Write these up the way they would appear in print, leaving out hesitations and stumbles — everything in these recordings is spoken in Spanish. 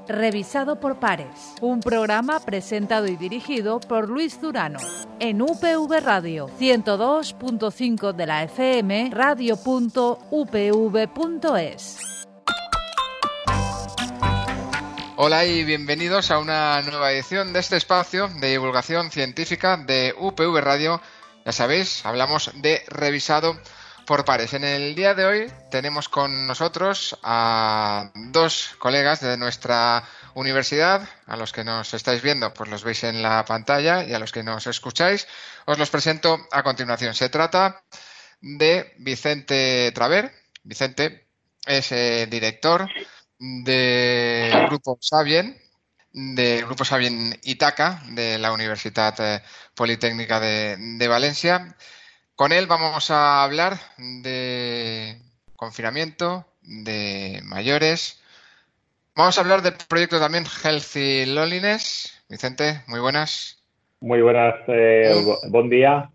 Revisado por pares. Un programa presentado y dirigido por Luis Durano. En UPV Radio 102.5 de la FM, radio.upv.es. Hola y bienvenidos a una nueva edición de este espacio de divulgación científica de UPV Radio. Ya sabéis, hablamos de revisado por pares. En el día de hoy tenemos con nosotros a dos colegas de nuestra universidad. A los que nos estáis viendo, pues los veis en la pantalla, y a los que nos escucháis, os los presento a continuación. Se trata de Vicente Traver. Vicente es director del Grupo Sabien, Itaca, de la Universidad Politécnica de Valencia. Con él vamos a hablar de confinamiento, de mayores. Vamos a hablar del proyecto también Healthy Loneliness. Vicente, muy buenas. Muy buenas, buen día.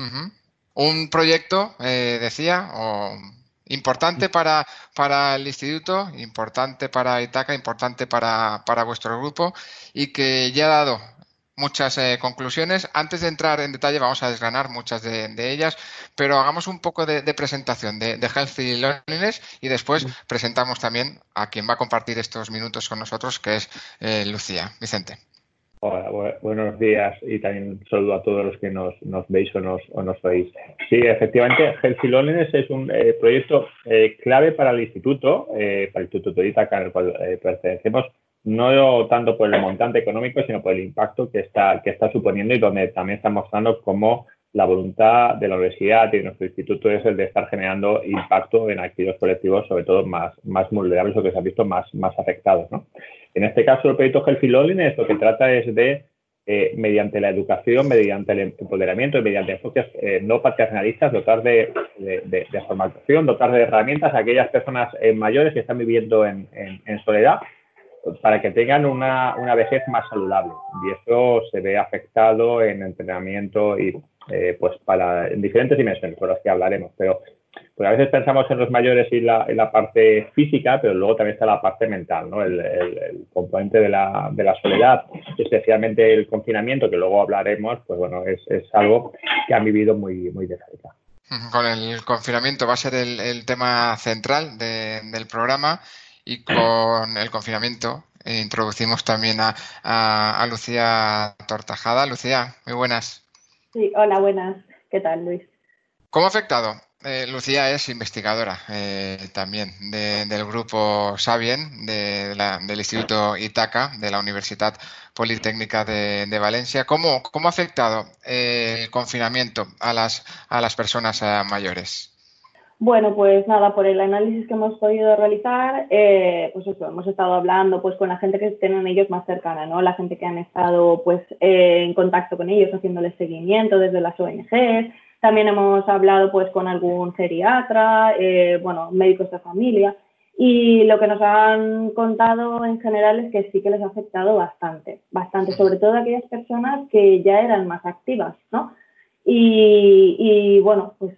Un proyecto, decía, importante para el instituto, importante para Itaca, importante para vuestro grupo, y que ya ha dado muchas conclusiones. Antes de entrar en detalle vamos a desgranar muchas de ellas, pero hagamos un poco de presentación de Healthy Loneliness y después presentamos también a quien va a compartir estos minutos con nosotros, que es Lucía. Vicente. Hola, buenos días, y también un saludo a todos los que nos veis o nos oís. Sí, efectivamente, Healthy Loneliness es un proyecto clave para el instituto de Itaca, al cual pertenecemos, no tanto por el montante económico, sino por el impacto que está suponiendo, y donde también está mostrando cómo la voluntad de la universidad y de nuestro instituto es el de estar generando impacto en aquellos colectivos, sobre todo más vulnerables o que se han visto más afectados, ¿no? En este caso, el proyecto Healthy Loneliness lo que trata es de, mediante la educación, mediante el empoderamiento y mediante enfoques no paternalistas, dotar de formación, dotar de herramientas a aquellas personas mayores que están viviendo en soledad, para que tengan una vejez más saludable. Y eso se ve afectado en entrenamiento y en diferentes dimensiones, por las que hablaremos. Pero a veces pensamos en los mayores y la parte física, pero luego también está la parte mental, ¿no? El componente de la soledad, especialmente el confinamiento, que luego hablaremos, pues bueno, es algo que han vivido muy de cerca. Con el confinamiento va a ser el tema central del programa. Y con el confinamiento introducimos también a Lucía Tortajada. Lucía, muy buenas. Sí, hola, buenas. ¿Qué tal, Luis? ¿Cómo ha afectado? Lucía es investigadora también del grupo Sabien, del Instituto Itaca, de la Universidad Politécnica de Valencia. ¿Cómo ha afectado el confinamiento a las personas mayores? Bueno, pues nada, por el análisis que hemos podido realizar, pues eso, hemos estado hablando pues con la gente que tienen ellos más cercana, ¿no? La gente que han estado pues en contacto con ellos, haciéndoles seguimiento desde las ONGs. También hemos hablado pues con algún geriatra, médicos de familia, y lo que nos han contado en general es que sí que les ha afectado bastante, sobre todo a aquellas personas que ya eran más activas, ¿no? Y bueno, pues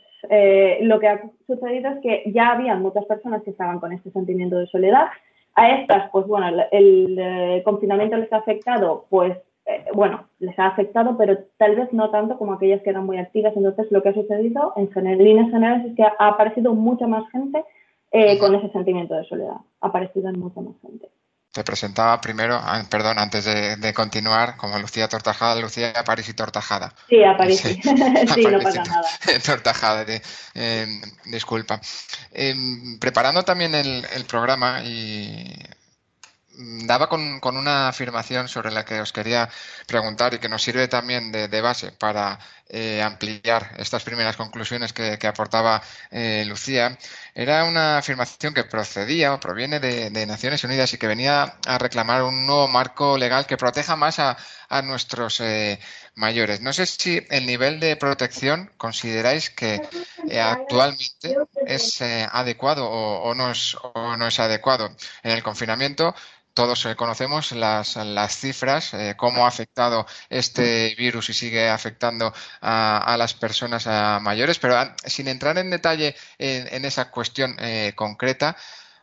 lo que ha sucedido es que ya había muchas personas que estaban con este sentimiento de soledad. A estas, pues bueno, el confinamiento les ha afectado, les ha afectado, pero tal vez no tanto como aquellas que eran muy activas. Entonces, lo que ha sucedido en líneas generales es que ha aparecido mucha más gente con ese sentimiento de soledad. Ha aparecido en mucha más gente. Te presentaba primero, antes de continuar, como Lucía Tortajada, Lucía Aparici Tortajada. Sí, Aparici. Sí, no pasa nada. Tortajada, disculpa. Preparando también el programa, y daba con una afirmación sobre la que os quería preguntar y que nos sirve también de base para ampliar estas primeras conclusiones que aportaba Lucía. Era una afirmación que proviene de Naciones Unidas y que venía a reclamar un nuevo marco legal que proteja más a nuestros mayores. No sé si el nivel de protección consideráis que actualmente es adecuado o no es adecuado. En el confinamiento todos conocemos las cifras, cómo ha afectado este virus y sigue afectando a las personas mayores, pero sin entrar en detalle en esa cuestión concreta,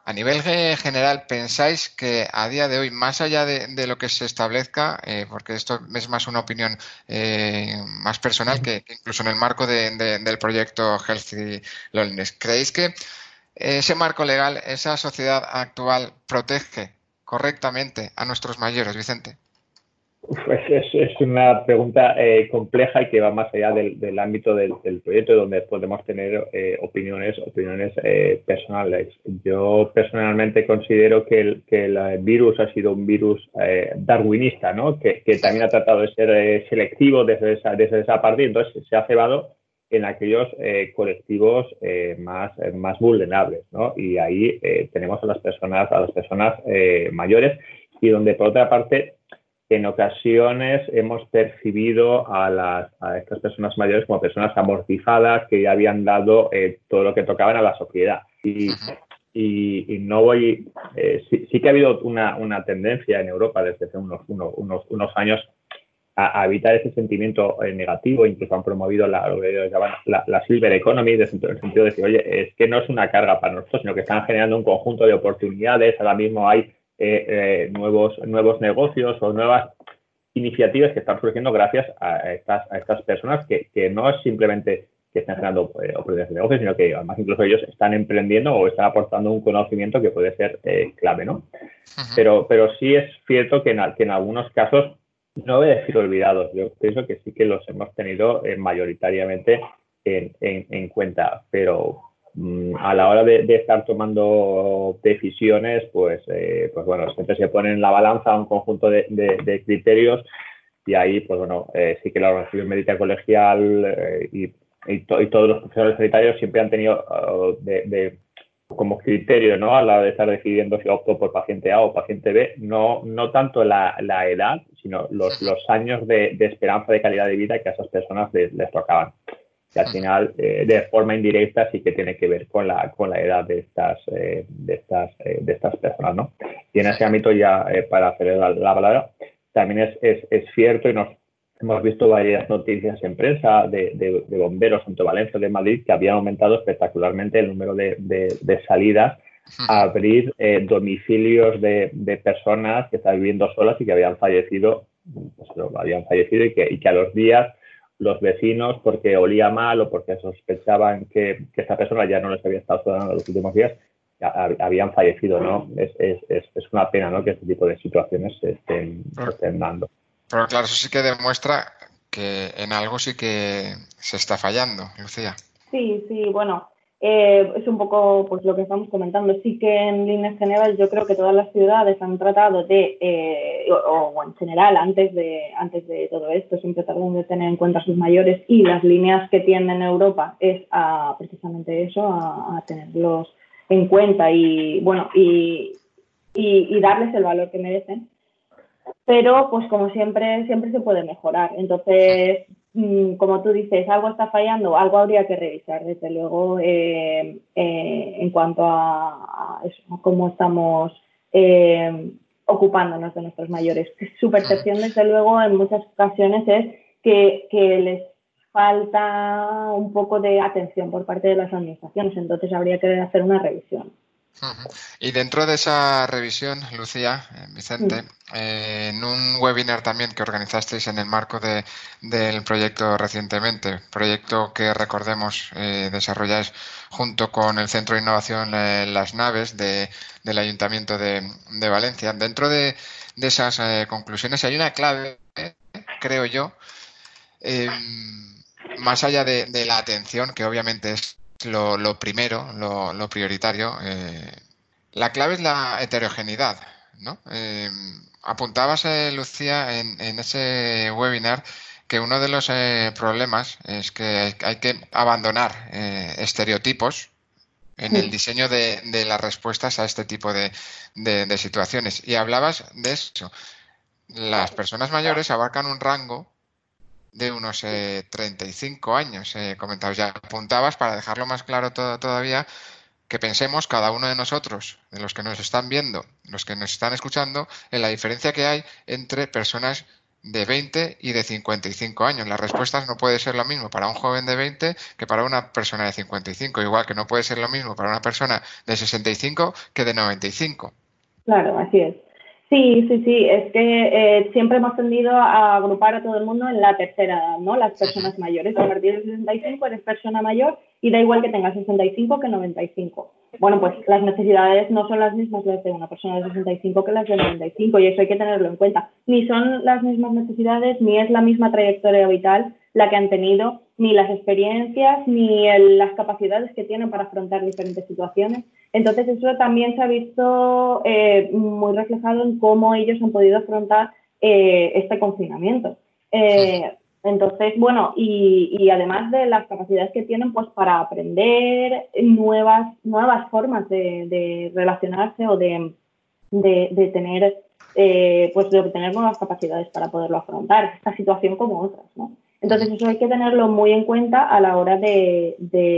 A nivel general, ¿pensáis que a día de hoy, más allá de lo que se establezca, porque esto es más una opinión más personal que incluso en el marco del proyecto Healthy Loneliness, ¿creéis que ese marco legal, esa sociedad actual, protege correctamente a nuestros mayores, Vicente? Pues es una pregunta compleja y que va más allá del ámbito del proyecto, donde podemos tener opiniones personales. Yo personalmente considero que el virus ha sido un virus darwinista, ¿no? Que también ha tratado de ser selectivo desde esa parte, y entonces se ha cebado en aquellos colectivos más vulnerables, ¿no? Y ahí tenemos a las personas mayores, y donde por otra parte en ocasiones hemos percibido a estas personas mayores como personas amortizadas que ya habían dado todo lo que tocaban a la sociedad. Y no voy... sí que ha habido una tendencia en Europa desde hace unos años a evitar ese sentimiento negativo. Incluso han promovido lo que ellos llaman la silver economy, en el sentido de decir, oye, es que no es una carga para nosotros, sino que están generando un conjunto de oportunidades. Ahora mismo hay nuevos negocios o nuevas iniciativas que están surgiendo gracias a estas personas que no es simplemente que estén generando oportunidades de negocio, sino que además incluso ellos están emprendiendo o están aportando un conocimiento que puede ser clave, ¿no? Pero sí es cierto que en algunos casos, no voy a decir olvidados, yo pienso que sí que los hemos tenido mayoritariamente en cuenta, pero a la hora de estar tomando decisiones, pues bueno, siempre se pone en la balanza un conjunto de criterios, y ahí, pues bueno, sí que la Organización Médica Colegial y todos los profesionales sanitarios siempre han tenido como criterio, ¿no? A la hora de estar decidiendo si opto por paciente A o paciente B, no tanto la edad, sino los años de esperanza de calidad de vida que a esas personas les tocaban. Que al final, de forma indirecta, sí que tiene que ver con la edad de estas personas, ¿no? Y en ese ámbito, ya para hacer la palabra, también es cierto, y hemos visto varias noticias en prensa de bomberos, tanto de Valencia, de Madrid, que habían aumentado espectacularmente el número de salidas a abrir domicilios de personas que estaban viviendo solas y que habían fallecido, y que a los días los vecinos, porque olía mal o porque sospechaban que esta persona ya no les había estado dando los últimos días, habían fallecido, ¿no? Es una pena, ¿no?, que este tipo de situaciones se estén dando. Pero claro, eso sí que demuestra que en algo sí que se está fallando, Lucía. Sí, bueno, es un poco pues lo que estamos comentando. Sí que en líneas generales yo creo que todas las ciudades han tratado o en general antes de todo esto, siempre tratan de tener en cuenta a sus mayores, y las líneas que tienen Europa es precisamente eso, a tenerlos en cuenta y bueno y darles el valor que merecen. Pero, pues como siempre se puede mejorar. Entonces, como tú dices, algo está fallando, algo habría que revisar, desde luego, en cuanto a eso, a cómo estamos ocupándonos de nuestros mayores. Su percepción, desde luego, en muchas ocasiones es que les falta un poco de atención por parte de las administraciones. Entonces, habría que hacer una revisión. Y dentro de esa revisión, Lucía, Vicente, en un webinar también que organizasteis en el marco del proyecto recientemente, proyecto que recordemos desarrolláis junto con el Centro de Innovación Las Naves del Ayuntamiento de Valencia. Dentro de esas conclusiones hay una clave, creo yo, más allá de la atención, que obviamente es lo primero, lo prioritario. La clave es la heterogeneidad, ¿no? Apuntabas, Lucía, en ese webinar que uno de los problemas es que hay que abandonar estereotipos en el diseño de las respuestas a este tipo de situaciones. Y hablabas de eso. Las personas mayores abarcan un rango de unos 35 años, comentabas. Ya apuntabas, para dejarlo más claro todavía, que pensemos cada uno de nosotros, de los que nos están viendo, los que nos están escuchando, en la diferencia que hay entre personas de 20 y de 55 años. Las respuestas no pueden ser lo mismo para un joven de 20 que para una persona de 55, igual que no puede ser lo mismo para una persona de 65 que de 95. Claro, así es. Sí, sí, sí, es que siempre hemos tendido a agrupar a todo el mundo en la tercera edad, ¿no? Las personas mayores. A partir de 65 eres persona mayor y da igual que tengas 65 que 95. Bueno, pues las necesidades no son las mismas las de una persona de 65 que las de 95 y eso hay que tenerlo en cuenta. Ni son las mismas necesidades, ni es la misma trayectoria vital la que han tenido, ni las experiencias, ni las capacidades que tienen para afrontar diferentes situaciones. Entonces, eso también se ha visto muy reflejado en cómo ellos han podido afrontar este confinamiento. Entonces, bueno, y además de las capacidades que tienen pues para aprender nuevas formas de relacionarse o de tener pues de obtener nuevas capacidades para poderlo afrontar, esta situación como otras, ¿no? Entonces eso hay que tenerlo muy en cuenta a la hora de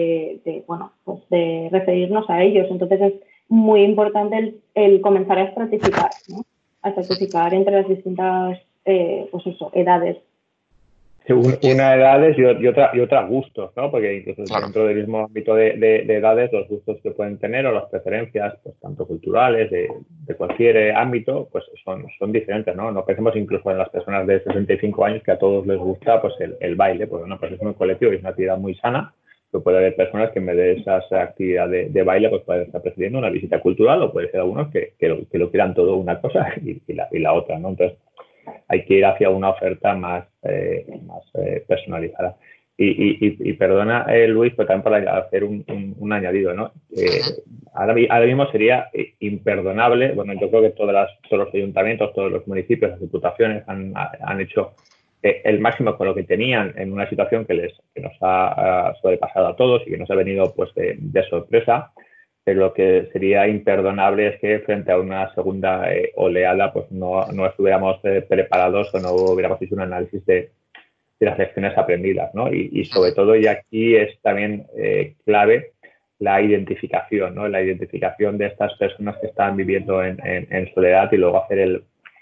referirnos a ellos. Entonces es muy importante el comenzar a estratificar, ¿no? A estratificar entre las distintas edades. Sí, una edades y otra gustos, ¿no? Porque incluso dentro del mismo ámbito de edades, los gustos que pueden tener o las preferencias, pues tanto culturales, de cualquier ámbito, pues son diferentes, ¿no? No pensemos incluso en las personas de 65 años que a todos les gusta pues el baile, porque bueno, pues es muy colectivo y es una actividad muy sana, pero puede haber personas que en vez de esa actividad de baile, pues pueden estar prefiriendo una visita cultural o puede ser algunos que lo quieran todo una cosa y la otra, ¿no? Entonces, hay que ir hacia una oferta más personalizada. Y perdona, Luis, pero también para hacer un añadido, ¿no? Ahora mismo sería imperdonable, bueno, yo creo que todos los ayuntamientos, todos los municipios, las diputaciones han hecho el máximo con lo que tenían en una situación que nos ha sobrepasado a todos y que nos ha venido pues de sorpresa. Pero lo que sería imperdonable es que frente a una segunda oleada pues no estuviéramos preparados o no hubiéramos hecho un análisis de las lecciones aprendidas, ¿no? Y sobre todo, y aquí es también clave la identificación, ¿no? La identificación de estas personas que están viviendo en soledad y luego hacer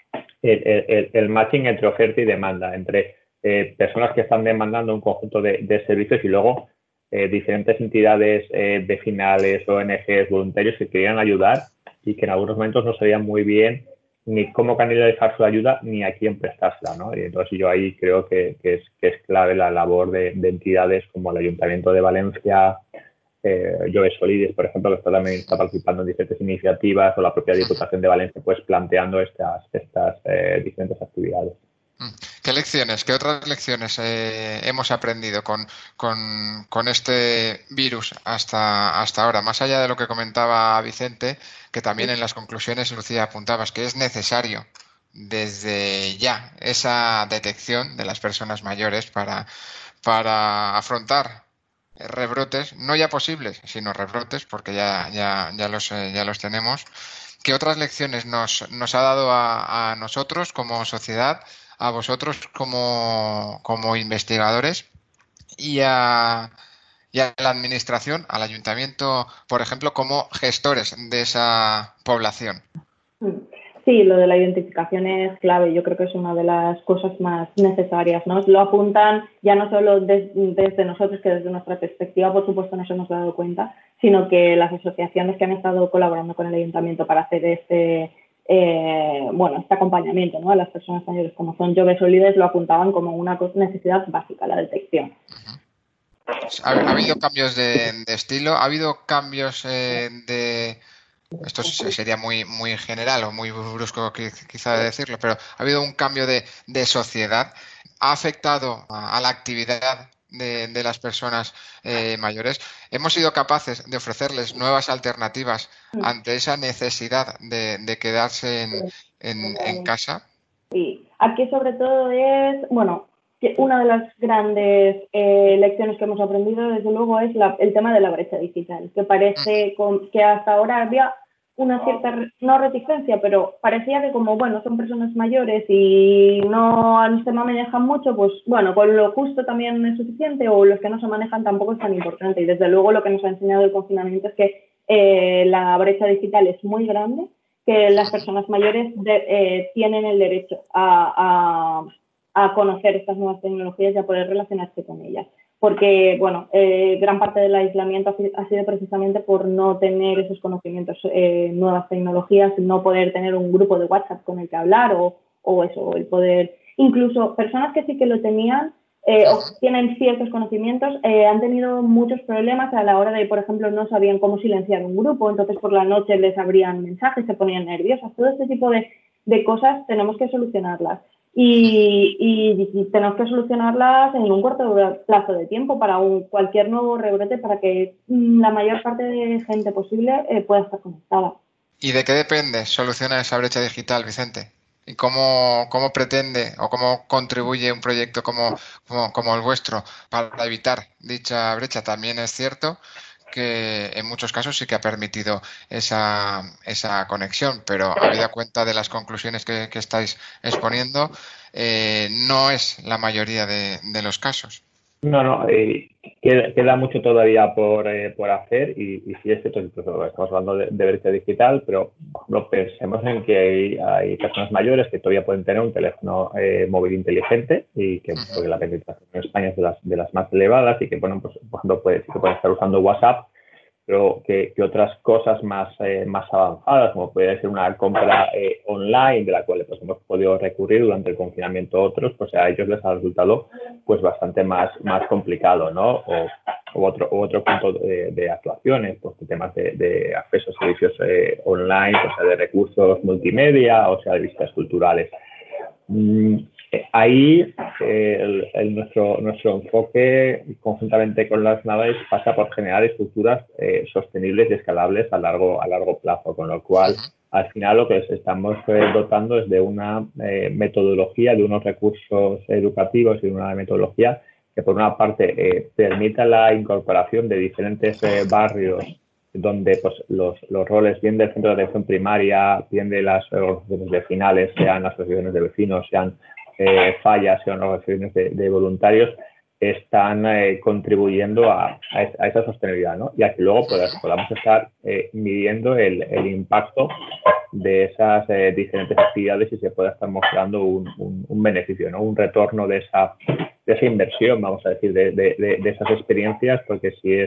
el matching entre oferta y demanda, entre personas que están demandando un conjunto de servicios y luego diferentes entidades vecinales, ONGs, voluntarios que querían ayudar y que en algunos momentos no sabían muy bien ni cómo canalizar su ayuda ni a quién prestársela, ¿no? Y entonces yo ahí creo que es clave la labor de entidades como el Ayuntamiento de Valencia, Jove Solides, por ejemplo, que también está participando en diferentes iniciativas, o la propia Diputación de Valencia, pues planteando estas diferentes actividades. ¿Qué lecciones, qué otras lecciones hemos aprendido con este virus hasta ahora? Más allá de lo que comentaba Vicente, que también en las conclusiones, Lucía, apuntabas que es necesario desde ya esa detección de las personas mayores para afrontar rebrotes, no ya posibles, sino rebrotes, porque ya los tenemos. ¿Qué otras lecciones nos ha dado a nosotros como sociedad, a vosotros como investigadores y a la administración, al ayuntamiento, por ejemplo, como gestores de esa población? Sí, lo de la identificación es clave. Yo creo que es una de las cosas más necesarias, ¿no? Lo apuntan ya no solo desde nosotros, que desde nuestra perspectiva, por supuesto, nos hemos dado cuenta, sino que las asociaciones que han estado colaborando con el ayuntamiento para hacer este acompañamiento, ¿no?, a las personas mayores, como son Jove Solides, lo apuntaban como una necesidad básica, la detección. ¿Ha habido cambios de estilo? ¿Ha habido cambios esto sería muy general o muy brusco quizá decirlo, pero ha habido un cambio de sociedad? ¿Ha afectado a la actividad de las personas mayores? ¿Hemos sido capaces de ofrecerles nuevas alternativas ante esa necesidad de quedarse en casa? Sí, aquí sobre todo es, que una de las grandes lecciones que hemos aprendido, desde luego, es el tema de la brecha digital, que parece que hasta ahora había una cierta, no reticencia, pero parecía que como, son personas mayores y no se manejan mucho, pues con lo justo también es suficiente, o los que no se manejan tampoco es tan importante. Y desde luego lo que nos ha enseñado el confinamiento es que la brecha digital es muy grande, que las personas mayores tienen el derecho a a conocer estas nuevas tecnologías y a poder relacionarse con ellas. Porque, bueno, gran parte del aislamiento ha sido precisamente por no tener esos conocimientos, nuevas tecnologías, no poder tener un grupo de WhatsApp con el que hablar o eso, el poder... Incluso personas que sí que lo tenían o tienen ciertos conocimientos, han tenido muchos problemas a la hora de, por ejemplo, no sabían cómo silenciar un grupo, entonces por la noche les abrían mensajes, se ponían nerviosas. Todo este tipo de cosas tenemos que solucionarlas. Y tenemos que solucionarlas en un corto plazo de tiempo para cualquier nuevo rebrote, para que la mayor parte de gente posible pueda estar conectada. ¿Y de qué depende solucionar esa brecha digital, Vicente? ¿Y cómo pretende o cómo contribuye un proyecto como el vuestro para evitar dicha brecha? También es cierto que en muchos casos sí que ha permitido esa conexión, pero habida cuenta de las conclusiones que estáis exponiendo, no es la mayoría de los casos. No, queda mucho todavía por hacer y sí es cierto, estamos hablando de brecha digital, pero no pensemos en que hay personas mayores que todavía pueden tener un teléfono móvil inteligente y que porque la penetración en España es de las más elevadas y que, bueno, pues por ejemplo pueden estar usando WhatsApp, pero que otras cosas más avanzadas, como puede ser una compra online, de la cual pues, hemos podido recurrir durante el confinamiento otros, pues a ellos les ha resultado pues bastante más complicado, ¿no? O otro punto de actuaciones, pues temas de acceso a servicios online, o sea, de recursos multimedia, o sea, de visitas culturales. Ahí nuestro enfoque conjuntamente con las naves pasa por generar estructuras sostenibles y escalables a largo plazo, con lo cual al final lo que estamos dotando es de una metodología, de unos recursos educativos y de una metodología que por una parte permita la incorporación de diferentes barrios donde pues los roles bien del centro de atención primaria, bien de las organizaciones vecinales, sean las asociaciones de vecinos, sean fallas, sean organizaciones de voluntarios, están contribuyendo a esa sostenibilidad, ¿no? Y a que luego podamos estar midiendo el impacto de esas diferentes actividades y se pueda estar mostrando un beneficio, ¿no? Un retorno de esa inversión, vamos a decir, de esas experiencias, porque si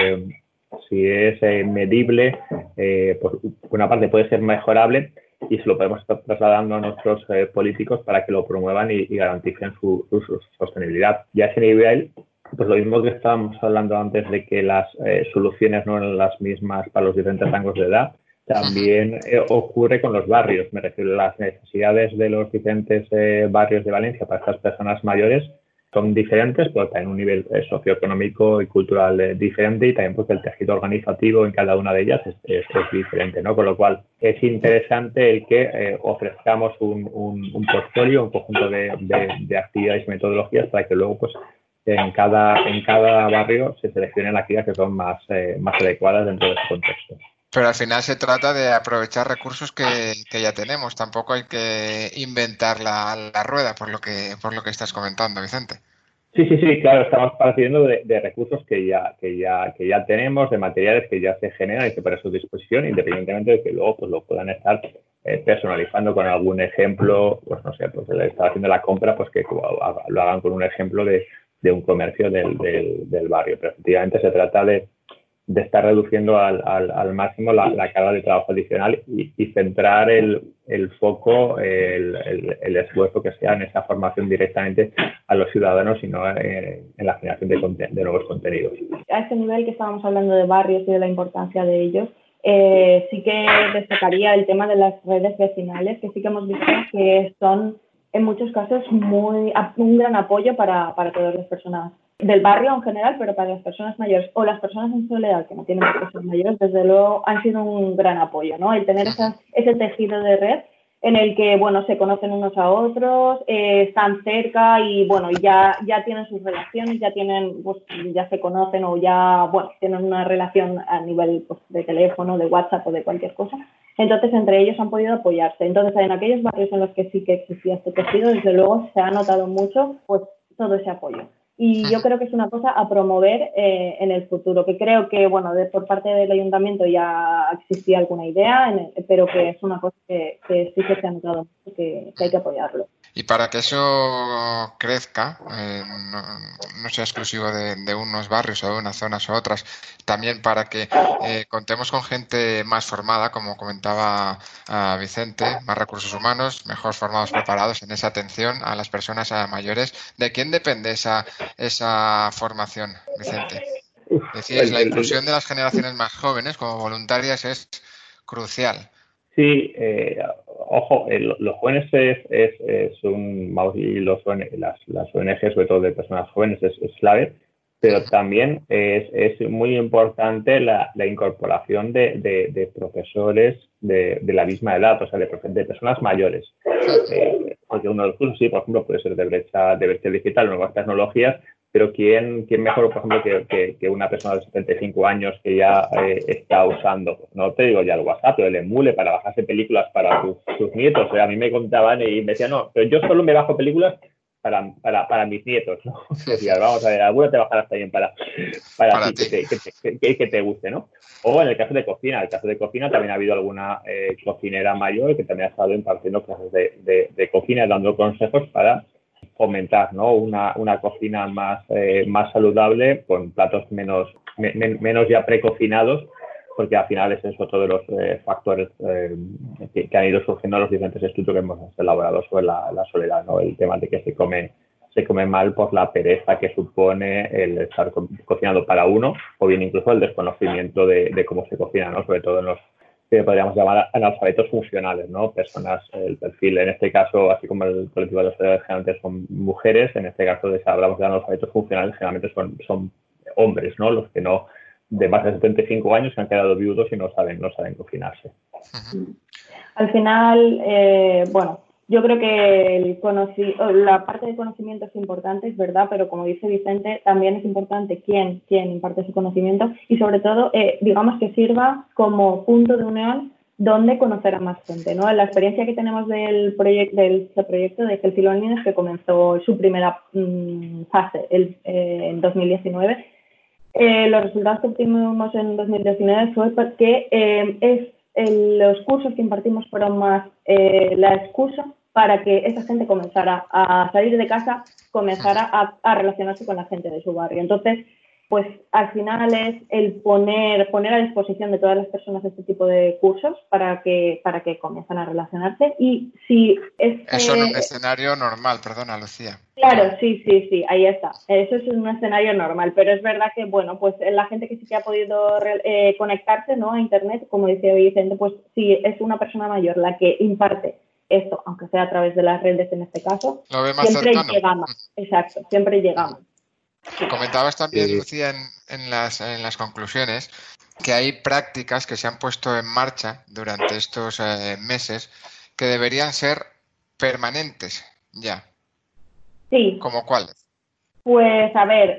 es medible, por una parte puede ser mejorable y se lo podemos estar trasladando a nuestros políticos para que lo promuevan y garanticen su sostenibilidad. Y a ese nivel, pues lo mismo que estábamos hablando antes de que las soluciones no eran las mismas para los diferentes rangos de edad, también ocurre con los barrios. Me refiero a las necesidades de los diferentes barrios de Valencia para estas personas mayores son diferentes, pero también un nivel socioeconómico y cultural diferente, y también porque el tejido organizativo en cada una de ellas es diferente, ¿no? Con lo cual es interesante el que ofrezcamos un portfolio, un conjunto de actividades y metodologías para que luego pues en cada barrio se seleccionen actividades que son más adecuadas dentro de ese contexto. Pero al final se trata de aprovechar recursos que ya tenemos. Tampoco hay que inventar la rueda, por lo que estás comentando, Vicente. Sí, claro, estamos partiendo de recursos que ya tenemos, de materiales que ya se generan y que para su disposición, independientemente de que luego pues lo puedan estar personalizando con algún ejemplo, pues no sé, pues le está haciendo la compra, pues que lo hagan con un ejemplo de un comercio del barrio. Pero efectivamente se trata de estar reduciendo al máximo la carga de trabajo adicional y centrar el foco, el esfuerzo que sea en esa formación directamente a los ciudadanos y no en la generación de nuevos contenidos. A este nivel que estábamos hablando de barrios y de la importancia de ellos, sí que destacaría el tema de las redes vecinales, que sí que hemos visto que son en muchos casos un gran apoyo para todas las personas del barrio en general, pero para las personas mayores o las personas en soledad que no tienen personas mayores, desde luego han sido un gran apoyo, ¿no? El tener ese tejido de red en el que, bueno, se conocen unos a otros, están cerca y, bueno, ya tienen sus relaciones, ya se conocen o ya, bueno, tienen una relación a nivel pues, de teléfono, de WhatsApp o de cualquier cosa. Entonces, entre ellos han podido apoyarse. Entonces, en aquellos barrios en los que sí que existía este tejido, desde luego se ha notado mucho, pues, todo ese apoyo. Y yo creo que es una cosa a promover en el futuro, que creo que, bueno, por parte del ayuntamiento ya existía alguna idea, pero que es una cosa que sí que se ha notado mucho, que hay que apoyarlo. Y para que eso crezca, no sea exclusivo de unos barrios o de unas zonas u otras, también para que contemos con gente más formada, como comentaba Vicente, más recursos humanos, mejor formados, preparados en esa atención a las personas mayores. ¿De quién depende esa formación, Vicente? Decías, la inclusión de las generaciones más jóvenes como voluntarias es crucial. Sí, ojo, los jóvenes vamos, y las ONG, sobre todo de personas jóvenes, es clave, pero también es muy importante la incorporación de profesores de la misma edad, o sea, de personas mayores. Porque uno de los cursos, sí, por ejemplo, puede ser de brecha digital, nuevas tecnologías, pero ¿quién mejor, por ejemplo, que una persona de 75 años que ya está usando, no te digo ya el WhatsApp, pero el Emule para bajarse películas para sus nietos? O sea, a mí me contaban y me decían, no, pero yo solo me bajo películas para mis nietos, ¿no? Decía, vamos a ver, alguna te bajarás también para ti, que te guste, ¿no? O en el caso de cocina, también ha habido alguna cocinera mayor que también ha estado impartiendo clases de cocina, dando consejos para fomentar, ¿no? una cocina más saludable, con platos menos ya precocinados, porque al final es eso otro de los factores que han ido surgiendo en los diferentes estudios que hemos elaborado sobre la soledad, ¿no? El tema de que se come mal por la pereza que supone el estar cocinando para uno, o bien incluso el desconocimiento de cómo se cocina, ¿no? Sobre todo en los que podríamos llamar analfabetos funcionales, ¿no? Personas, el perfil, en este caso, así como el colectivo de los generalmente son mujeres, en este caso, si hablamos de analfabetos funcionales, generalmente son hombres, ¿no? Los que no, de más de 75 años, se han quedado viudos y no saben cocinarse. Al final, bueno, yo creo que la parte de conocimiento es importante, es verdad, pero como dice Vicente, también es importante quién imparte ese conocimiento y sobre todo, digamos que sirva como punto de unión donde conocer a más gente, ¿no? La experiencia que tenemos del proyecto de Healthy Loneliness, que comenzó su primera fase en 2019, los resultados que obtuvimos en 2019 fue porque los cursos que impartimos fueron más la excusa para que esa gente comenzara a salir de casa, comenzara a relacionarse con la gente de su barrio. Entonces, pues al final es el poner a disposición de todas las personas este tipo de cursos para que comiencen a relacionarse. Y si eso en un escenario normal, perdona, Lucía. Claro, sí, ahí está. Eso es un escenario normal, pero es verdad que, bueno, pues la gente que sí que ha podido conectarse, ¿no?, a Internet, como decía Vicente, pues sí, es una persona mayor la que imparte esto, aunque sea a través de las redes en este caso. Lo ve más siempre cercano. Llegamos, exacto, siempre llegamos. Comentabas también, Lucía, en las conclusiones, que hay prácticas que se han puesto en marcha durante estos meses que deberían ser permanentes ya. Sí. ¿Cómo cuáles? Pues a ver,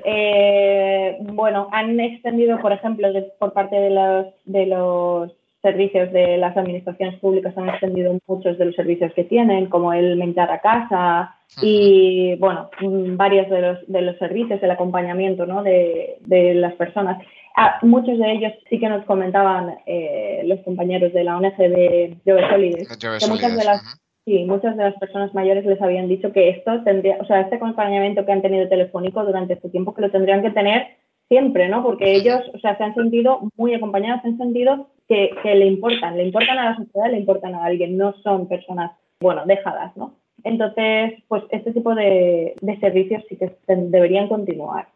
bueno, han extendido, por ejemplo, por parte de los servicios de las administraciones públicas, han extendido muchos de los servicios que tienen, como el mentar a casa y, bueno, varios de los servicios, el acompañamiento, ¿no?, de las personas. Muchos de ellos sí que nos comentaban los compañeros de la ONG de Jove Solides, que muchas de las personas mayores les habían dicho que esto tendría, o sea, este acompañamiento que han tenido telefónico durante este tiempo, que lo tendrían que tener siempre, ¿no? Porque ellos, o sea, se han sentido muy acompañados, se han sentido que le importan a la sociedad, le importan a alguien, no son personas, bueno, dejadas, ¿no? Entonces, pues este tipo de servicios sí que deberían continuar.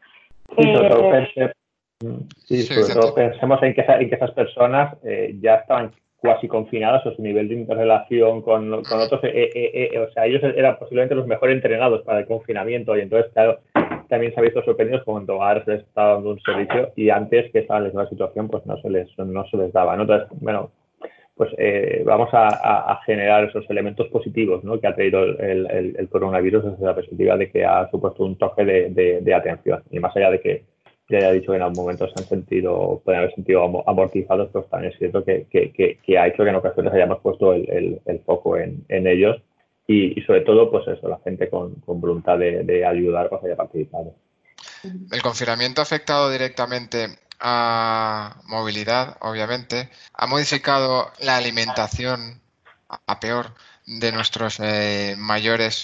Sobre todo pensemos en que esas personas ya estaban cuasi confinados, o su nivel de interrelación con otros, o sea, ellos eran posiblemente los mejor entrenados para el confinamiento, y entonces, claro, también se ha visto sorprendidos cuando ahora se les está dando un servicio y antes que estaban en la situación pues no se les daba, ¿no? Entonces, bueno, pues vamos a generar esos elementos positivos, ¿no?, que ha traído el coronavirus desde la perspectiva de que ha supuesto un toque de atención, y más allá de que ya haya dicho que en algún momento pueden haber sentido amortizados, pues también es cierto que ha hecho que en ocasiones hayamos puesto el foco en ellos y sobre todo, pues eso, la gente con voluntad de ayudar, pues haya participado. El confinamiento ha afectado directamente a movilidad, obviamente, ha modificado la alimentación a peor de nuestros mayores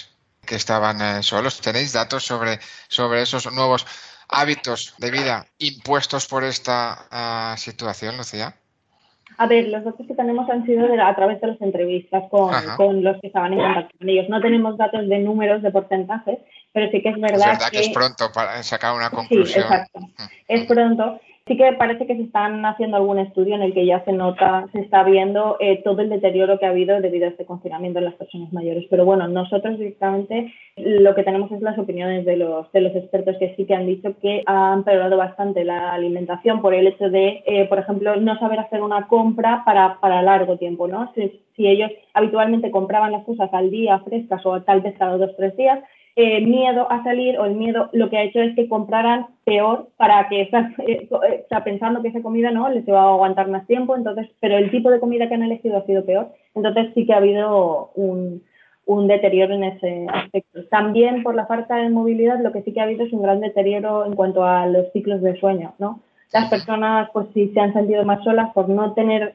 que estaban solos. ¿Tenéis datos sobre esos nuevos hábitos de vida impuestos por esta situación, Lucía? A ver, los datos que tenemos han sido a través de las entrevistas con los que estaban en contacto con ellos. No tenemos datos de números, de porcentajes, pero sí que es verdad, que es pronto para sacar una conclusión. Sí, exacto. Es pronto. Sí que parece que se están haciendo algún estudio en el que ya se está viendo todo el deterioro que ha habido debido a este confinamiento en las personas mayores. Pero bueno, nosotros directamente lo que tenemos es las opiniones de los expertos, que sí que han dicho que ha empeorado bastante la alimentación por el hecho de, por ejemplo, no saber hacer una compra para largo tiempo, ¿no? Si ellos habitualmente compraban las cosas al día frescas o tal vez cada 2 o 3 días, miedo a salir, o el miedo lo que ha hecho es que compraran peor para que, pensando que esa comida no les va a aguantar más tiempo, entonces, pero el tipo de comida que han elegido ha sido peor, entonces sí que ha habido un deterioro en ese aspecto. También por la falta de movilidad, lo que sí que ha habido es un gran deterioro en cuanto a los ciclos de sueño, ¿no? Las personas, pues sí se han sentido más solas por no tener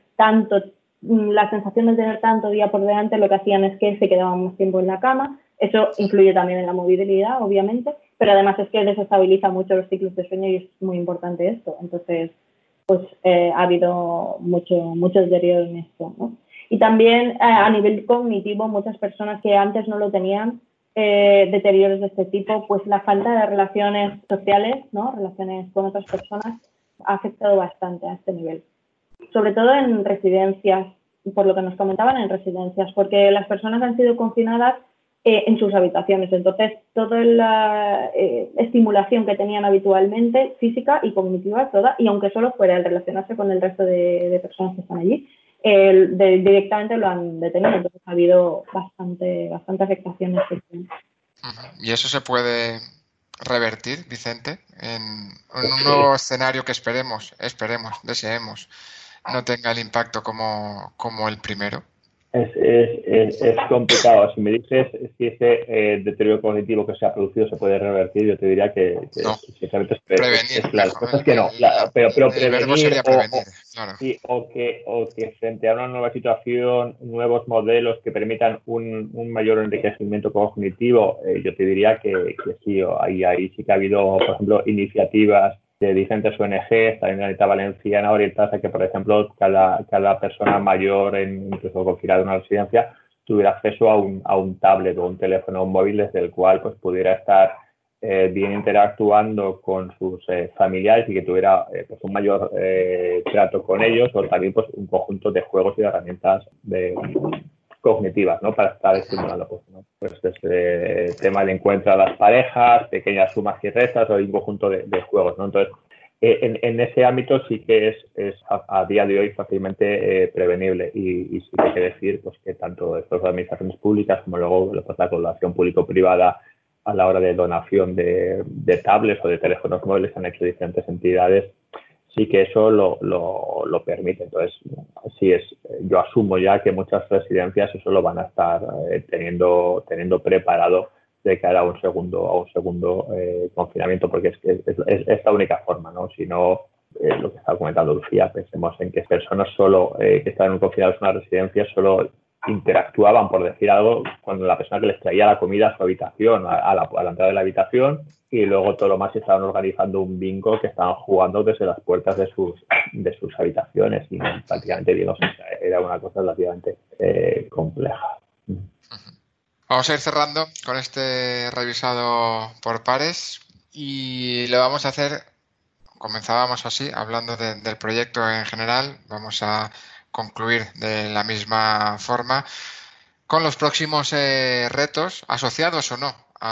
la sensación de tener tanto día por delante, lo que hacían es que se quedaban más tiempo en la cama. Eso influye también en la movilidad, obviamente, pero además es que desestabiliza mucho los ciclos de sueño y es muy importante esto. Entonces, pues ha habido mucho deterioro en esto, ¿no? Y también a nivel cognitivo, muchas personas que antes no lo tenían, deterioros de este tipo, pues la falta de relaciones sociales, ¿no? Relaciones con otras personas, ha afectado bastante a este nivel. Sobre todo en residencias, por lo que nos comentaban, en residencias, porque las personas han sido confinadas en sus habitaciones. Entonces, toda la estimulación que tenían habitualmente, física y cognitiva, toda, y aunque solo fuera el relacionarse con el resto de personas que están allí, directamente lo han detenido. Entonces, ha habido bastante afectación. ¿Y eso se puede revertir, Vicente, en un nuevo escenario que esperemos, deseemos, no tenga el impacto como el primero? Es complicado. Si me dices si ese deterioro cognitivo que se ha producido se puede revertir, yo te diría que no. Sinceramente Prevenir. La cosa es que no. Pero prevenir, claro. Sí, o que frente a una nueva situación, nuevos modelos que permitan un mayor enriquecimiento cognitivo, yo te diría que sí. Ahí sí que ha habido, por ejemplo, iniciativas de diferentes ONGs, también en la Unidad Valenciana, orientadas a que, por ejemplo, cada persona mayor, incluso confinada en una residencia, tuviera acceso a un tablet o un teléfono móvil desde el cual pues pudiera estar bien interactuando con sus familiares y que tuviera pues un mayor trato con ellos, o también pues un conjunto de juegos y de herramientas cognitivas, ¿no? Para estar estimulando pues desde el tema del encuentro a las parejas, pequeñas sumas y restas o un conjunto de juegos, ¿no? Entonces, en ese ámbito sí que es a día de hoy fácilmente prevenible y sí que hay que decir pues que tanto estas administraciones públicas como luego la colaboración público-privada a la hora de donación de tablets o de teléfonos móviles han hecho diferentes entidades, sí que eso lo permite. Entonces, yo asumo ya que muchas residencias eso lo van a estar teniendo preparado de cara a un segundo confinamiento, porque es la única forma, ¿no? Si no, lo que estaba comentando Lucía, pensemos en que personas solo que están confinadas en una residencia solo interactuaban, por decir algo, con la persona que les traía la comida a su habitación, a la entrada de la habitación, y luego todo lo más estaban organizando un bingo que estaban jugando desde las puertas de sus habitaciones y prácticamente bien, era una cosa relativamente compleja. Vamos a ir cerrando con este revisado por pares y lo vamos a hacer, comenzábamos así, hablando del proyecto en general, vamos a concluir de la misma forma con los próximos retos, asociados o no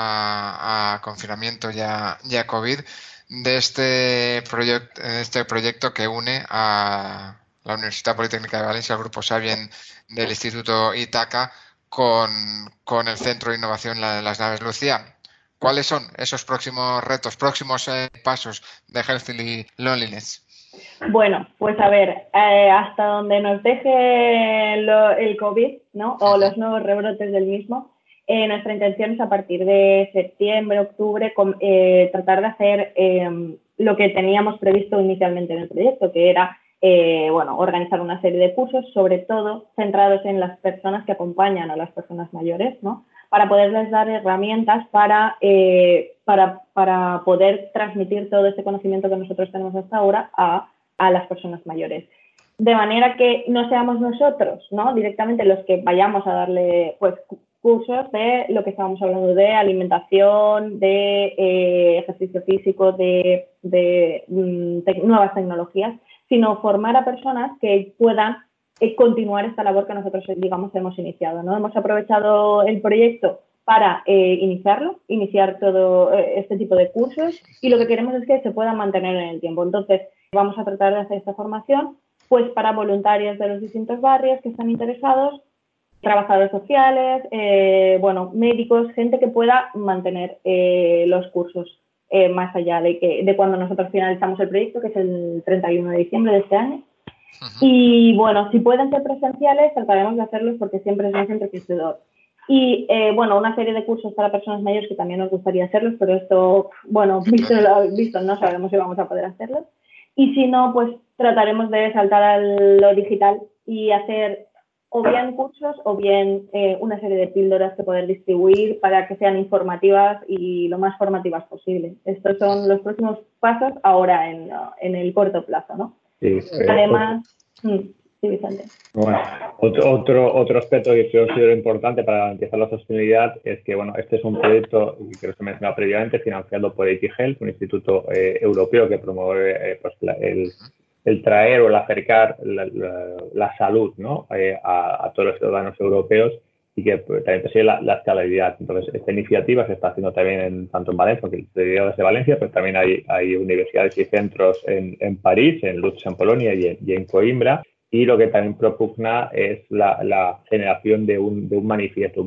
a confinamiento ya COVID, de este proyecto que une a la Universidad Politécnica de Valencia, el Grupo Savien del Instituto Ítaca, con el Centro de Innovación Las Naves. Lucía, ¿cuáles son esos próximos retos, próximos pasos de Healthily Loneliness? Bueno, pues a ver, hasta donde nos deje el COVID, ¿no? O los nuevos rebrotes del mismo, nuestra intención es a partir de septiembre, octubre, tratar de hacer lo que teníamos previsto inicialmente en el proyecto, que era organizar una serie de cursos, sobre todo centrados en las personas que acompañan a las personas mayores, ¿no? para poderles dar herramientas para poder transmitir todo este conocimiento que nosotros tenemos hasta ahora a las personas mayores. De manera que no seamos nosotros, ¿no?, directamente los que vayamos a darle pues cursos de lo que estábamos hablando, de alimentación, de ejercicio físico, de nuevas tecnologías, sino formar a personas que puedan continuar esta labor que nosotros, digamos, hemos iniciado, ¿no? Hemos aprovechado el proyecto para iniciar todo este tipo de cursos, y lo que queremos es que se puedan mantener en el tiempo. Entonces, vamos a tratar de hacer esta formación pues para voluntarios de los distintos barrios que están interesados, trabajadores sociales, médicos, gente que pueda mantener los cursos más allá de cuando nosotros finalizamos el proyecto, que es el 31 de diciembre de este año. Y bueno, si pueden ser presenciales, trataremos de hacerlos porque siempre es más enriquecedor. Y una serie de cursos para personas mayores que también nos gustaría hacerlos, pero esto, visto, no sabemos si vamos a poder hacerlos. Y si no, pues trataremos de saltar a lo digital y hacer o bien cursos o bien una serie de píldoras que poder distribuir para que sean informativas y lo más formativas posible. Estos son los próximos pasos ahora en el corto plazo, ¿no? Sí, además, sí, Vicente. Bueno, otro aspecto que yo considero importante para garantizar la sostenibilidad es que, este es un proyecto, y creo que se mencionaba previamente, financiado por ET Health, un instituto europeo que promueve el traer o el acercar la salud, ¿no?, a todos los ciudadanos europeos, y que también persigue la escalabilidad. Entonces, esta iniciativa se está haciendo también tanto en Valencia, porque te digo desde Valencia, pero también hay universidades y centros en París, en Lutz, en Polonia, y en Coimbra. Y lo que también propugna es la generación de un manifiesto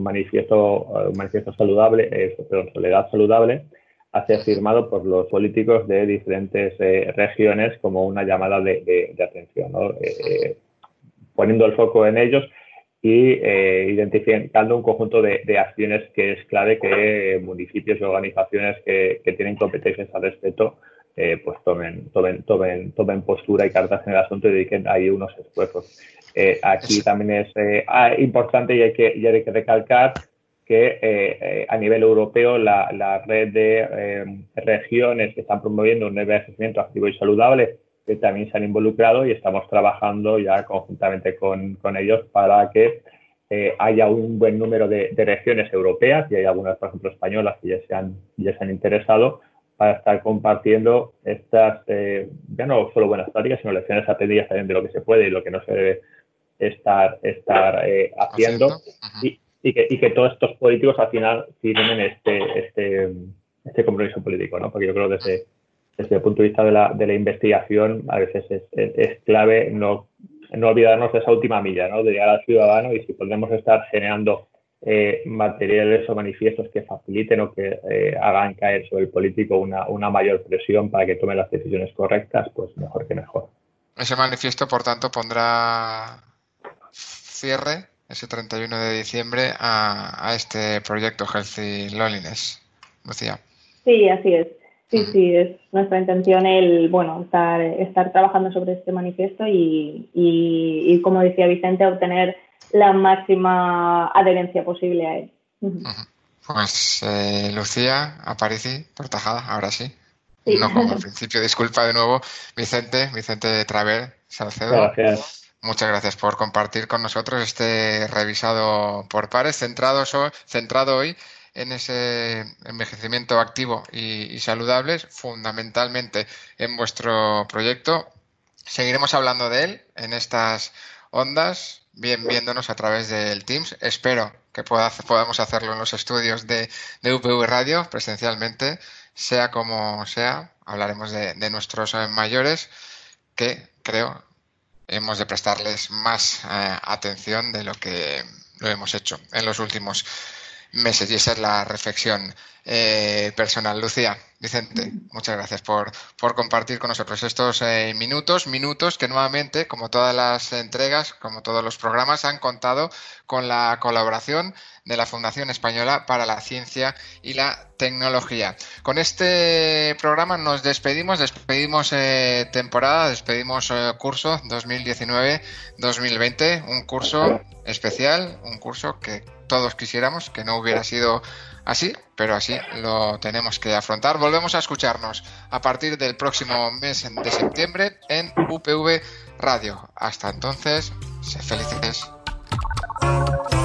saludable, soledad saludable, a ser firmado por los políticos de diferentes regiones como una llamada de atención, ¿no? Poniendo el foco en ellos y identificando un conjunto de acciones que es clave que municipios y organizaciones que tienen competencias al respecto pues tomen postura y cartas en el asunto y dediquen ahí unos esfuerzos. Aquí también es importante y hay que recalcar que a nivel europeo la red de regiones que están promoviendo un envejecimiento activo y saludable, que también se han involucrado, y estamos trabajando ya conjuntamente con ellos para que haya un buen número de regiones europeas, y hay algunas, por ejemplo, españolas que ya se han interesado, para estar compartiendo estas, ya no solo buenas prácticas, sino lecciones aprendidas también de lo que se puede y lo que no se debe estar haciendo, y que todos estos políticos al final firmen este compromiso político, ¿no? Porque yo creo que desde el punto de vista de la investigación a veces es clave no olvidarnos de esa última milla, ¿no?, de llegar al ciudadano, y si podemos estar generando materiales o manifiestos que faciliten o que hagan caer sobre el político una mayor presión para que tome las decisiones correctas, pues mejor que mejor. Ese manifiesto, por tanto, pondrá cierre ese 31 de diciembre a este proyecto Healthy Loneliness. Lucía. Sí, así es. Sí, es nuestra intención estar trabajando sobre este manifiesto y como decía Vicente, obtener la máxima adherencia posible a él. Pues Lucía Aparici, por tajada, ahora sí. No como al principio, disculpa de nuevo, Vicente Traver Salcedo. Gracias. Muchas gracias por compartir con nosotros este revisado por pares, centrado hoy en ese envejecimiento activo y saludable, fundamentalmente en vuestro proyecto. Seguiremos hablando de él en estas ondas, bien viéndonos a través del Teams. Espero que podamos hacerlo en los estudios de UPV Radio presencialmente, sea como sea. Hablaremos de nuestros mayores, que creo hemos de prestarles más atención de lo que lo hemos hecho en los últimos meses, y esa es la reflexión personal. Lucía, Vicente, muchas gracias por compartir con nosotros estos minutos que nuevamente, como todas las entregas, como todos los programas, han contado con la colaboración de la Fundación Española para la Ciencia y la Tecnología. Con este programa nos despedimos temporada, despedimos curso 2019-2020, un curso especial, un curso que todos quisiéramos que no hubiera sido así, pero así lo tenemos que afrontar. Volvemos a escucharnos a partir del próximo mes de septiembre en UPV Radio. Hasta entonces, sed felices.